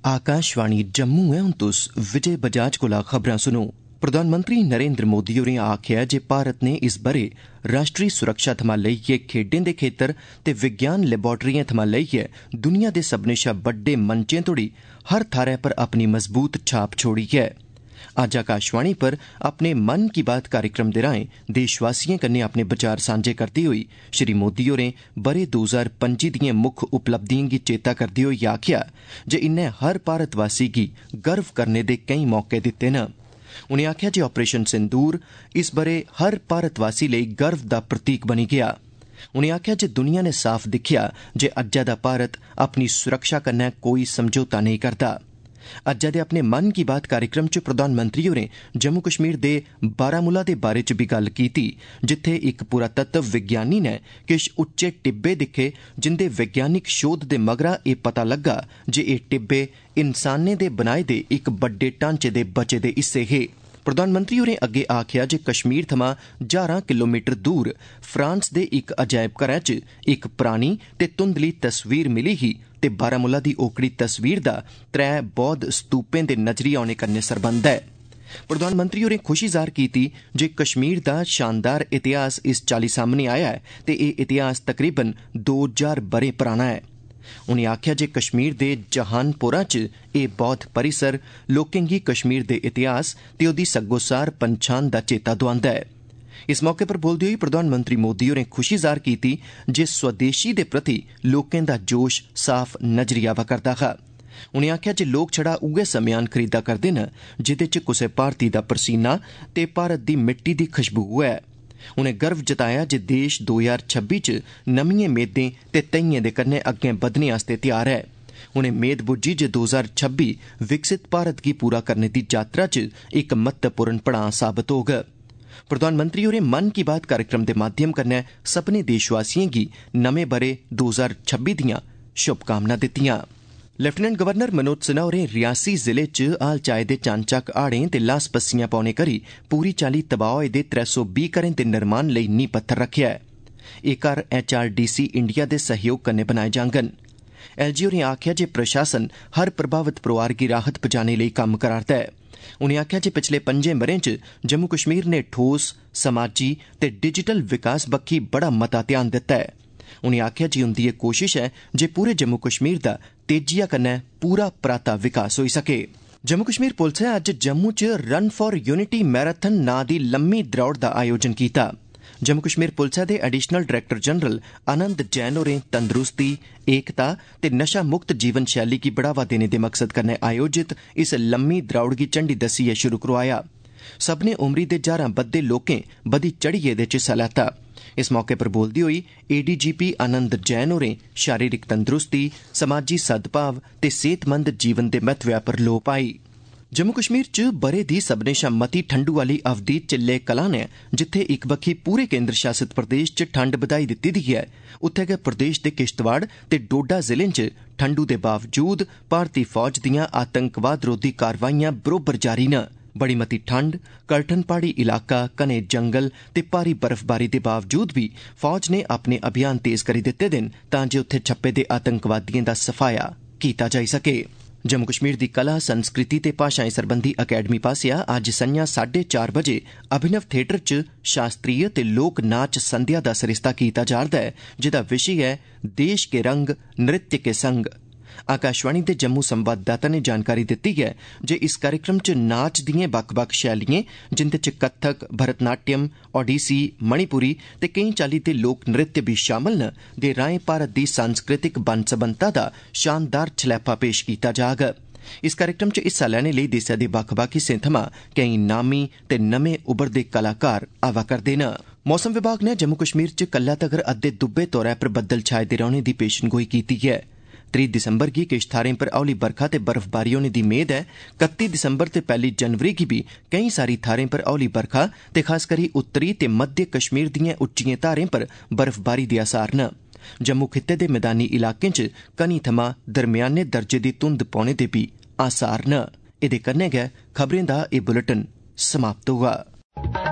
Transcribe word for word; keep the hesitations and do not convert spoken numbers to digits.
आकाशवाणी जम्मू है। हुण तुस विजय बजाज कोला खबरां सुनो। प्रधानमंत्री नरेंद्र मोदी होरें आखेआ जे भारत ने इस ब'रे राष्ट्री सुरक्षा थमां लेइयै खेड्डें दे खेत्तर ते विज्ञान लैबारेटरिएं थमां लेइयै दुनिया दे सब्भनें शा बड्डे मंचें तोड़ी हर थाह्रै पर अपनी मजबूत छाप छोड़ी ऐ। अज्ज आकाशवाणी पर अपने मन की बात कार्यक्रम दे राएं देशवासियें कन्नै अपने विचार सांझे करदे होई श्री मोदी होरें ब'रे दो हज़ार पंजी दिएं मुक्ख उपलब्धिएं गी चेता करदे होई आखेआ जे इन्नै हर भारतवासी गी गर्व करने दे केईं मौके दित्ते न। उनें आखेआ जे ऑपरेशन सिंदूर इस ब'रे हर भारतवासी लेई गर्व दा प्रतीक बनी गेआ। उनें आखेआ जे दुनिया ने साफ दिक्खेआ जे अज्जै दा भारत अपनी सुरक्षा कन्नै कोई समझौता नेईं करदा। अज्जै दे अपने मन की बात कार्यक्रम च प्रधानमंत्री होरें जम्मू कश्मीर दे बारामूला दे बारे च बी गल्ल कीती, जित्थे इक पुरातत्व विज्ञानी ने किश उच्चे टिब्बे दिक्खे जिंदे वैज्ञानिक शोध दे मगरा एह् पता लग्गा जे एह् टिब्बे इंसानें दे बनाए दे इक बड्डे ढांचे दे बचे दे हिस्से हे। प्रधानमंत्री होरें अग्गे आखेआ जे कश्मीर थमां ज्हारां किलोमीटर दूर फ्रांस दे इक अजायब घरै च इक परानी ते धुंधली तस्वीर मिली ही ते बारामूला दी ओकड़ी तस्वीर दा त्रै बौद्ध स्तूपें दे नजरी औने कन्नै सरबंध ऐ। प्रधानमंत्री होरें खुशी जाह्र कीती जे कश्मीर दा शानदार इतिहास इस चाल्ली सामने आया है ते एह् इतिहास तकरीबन दो हजार ब'रे पराना है। उनें आखेआ जे कश्मीर दे जहानपोरा च एह् बौद्ध परिसर लोकें गी कश्मीर दे इतिहास ते ओह्दी सग्गोसार पंछान दा चेता दोआंदा ऐ। इस मौके पर बोलदे होई प्रधानमंत्री मोदी होरें खुशी जाह्र कीती जे स्वदेशी दे प्रति लोकें दा जोश साफ नजरी आवा करदा हा। उनें आखेआ जे लोक छड़ा उयै सम्यान खरीदा करदे न जिदे च कुसै भारती दा परसीना ते भारत दी मिट्टी दी खुशबू ऐ। उनें गर्व जताया जे देश दो हजार छब्बी च नमिएं मेदें ते धैइएं दे कन्नै अग्गें बधने आस्तै तैयार ऐ। उनें मेद बुज्झी जे दो हजार छब्बी विकसित भारत गी पूरा करने दी यात्रा च इक महत्वपूर्ण पड़ां साबत होग। प्रधानमंत्री होरें मन की बात कार्यक्रम दे माध्यम कन्नै सभनें देशवासियें गी नमें ब'रे दो हजार छब्बी दियां शुभकामनां दित्तियां। लेफ्टिनेंट गवर्नर मनोज सिन्हा होरें रियासी जिले च हाल च आए दे चानचक्क हाड़ें ते लास पस्सियां पौने करी पूरी चाल्ली तबाह होए दे त्रै सौ बीह् घरें दे निर्माण लेई नींह पत्थर रखेआ ऐ। एह् घर H R D C India दे सहयोग कन्नै बनाए जाङन। एलजी होरें आखेआ जे प्रशासन हर प्रभावित परोआर गी राहत पजाने लेई कम्म करा'रदा ऐ। उनें आखेआ जे पिछले पंजें ब'रें च जम्मू कश्मीर ने ठोस समाजी ते डिजिटल विकास बक्खी बड़ा मता ध्यान दित्ता ऐ। उनें आखेआ जे उंदी एह् कोशिश ऐ जे पूरे जम्मू कश्मीर दा तेजिया कन्नै पूरा पराता विकास होई सके। जम्मू कश्मीर पुलसै अज्ज जम्मू च रन फॉर यूनिटी मैराथन नां दी लम्मी द्रौड़ दा आयोजन कीता। जम्मू कश्मीर पुलसै दे additional director general Anand Jain होरें तंदरुस्ती, एकता ते नशा मुक्त जीवन शैली गी बढ़ावा देने दे मकसद कन्नै आयोजित इस लम्मी द्रौड़ गी झंडी दस्सियै शुरू करोआया। सभनें उमरी दे ज्हारां बद्दे लोकें बधी चढ़ियै एह्दे च हिस्सा लैता। इस मौके पर बोलदे होई एडीजीपी आनंद जैन होरें शारीरिक तंदरुस्ती, समाजी सद्भाव ते सेहतमंद जीवन दे महत्वै पर लोऽ पाई। जम्मू कश्मीर च ब'रे दी सभनें शा मती ठंडू आह्ली अवधि चिल्ले कलां ने जित्थे इक बक्खी पूरे केंद्र शासित प्रदेश च ठंड बधाई दित्ती दी ऐ, उत्थे गै प्रदेश दे किश्तवाड़ ते डोडा जिलें च ठंडू दे बावजूद भारती फौज दियां आतंकवाद रोधी कारवाइयां बरोबर जारी न। बड़ी मती ठंड, करठन प्हाड़ी इलाका, घने जंगल ते भारी बर्फबारी दे बावजूद बी फौज ने अपने अभियान तेज करी दित्ते दे न तां जे उत्थे छप्पे दे आतंकवादिएं दा सफाया कीता जाई सके। जम्मू कश्मीर दी कला, संस्कृति ते भाषाएं सरबंधी अकैडमी पासेआ अज्ज संझा साढ़े चार बजे अभिनव थिएटर च शास्त्रीय ते लोक नाच संध्या दा सरिस्ता कीता जा'रदा ऐ, जेह्दा विशे ऐ देश के रंग नृत्य के संग। आकाशवाणी दे जम्मू संवाददाता ने जानकारी दित्ती ऐ जे इस कार्यक्रम च नाच दिएं बक्ख-बक्ख शैलिएं जिंदे च कत्थक, भरतनाट्यम, ओडिसी, मणिपुरी ते केईं चाल्ली दे लोक नृत्य बी शामल न दे राएं भारत दी सांस्कृतिक बन्न-सबन्नता दा शानदार छलैपा पेश कीता जाग। इस कार्यक्रम च हिस्सा लैने लेई देसै दे बक्ख-बक्ख हिस्सें थमां केईं नामी ते नमें उभरदे कलाकार आवा करदे न। मौसम विभाग ने जम्मू कश्मीर च कल्लै तगर अद्धे दुब्बे तौरा पर बद्दल छाए दे रौह्ने दी पेशनगोई कीती ऐ। त्रीह् दिसंबर गी किश थाह्रें पर हौली बरखा ते बर्फबारी होने दी मेद ऐ। कत्ती दिसंबर ते पैह्ली जनवरी गी बी केईं सारी थाह्रें पर हौली बरखा ते खासकरी उत्तरी ते मध्य कश्मीर दिएं उच्चिएं धारें पर बर्फबारी दे असार न। जम्मू खित्ते दे मैदानी इलाकें च घनी थमां दरम्याने दर्जे दी धुंध पौने दे बी आसार न। एह्दे कन्नै गै खबरें दा एह् बुलेटिन समाप्त होआ।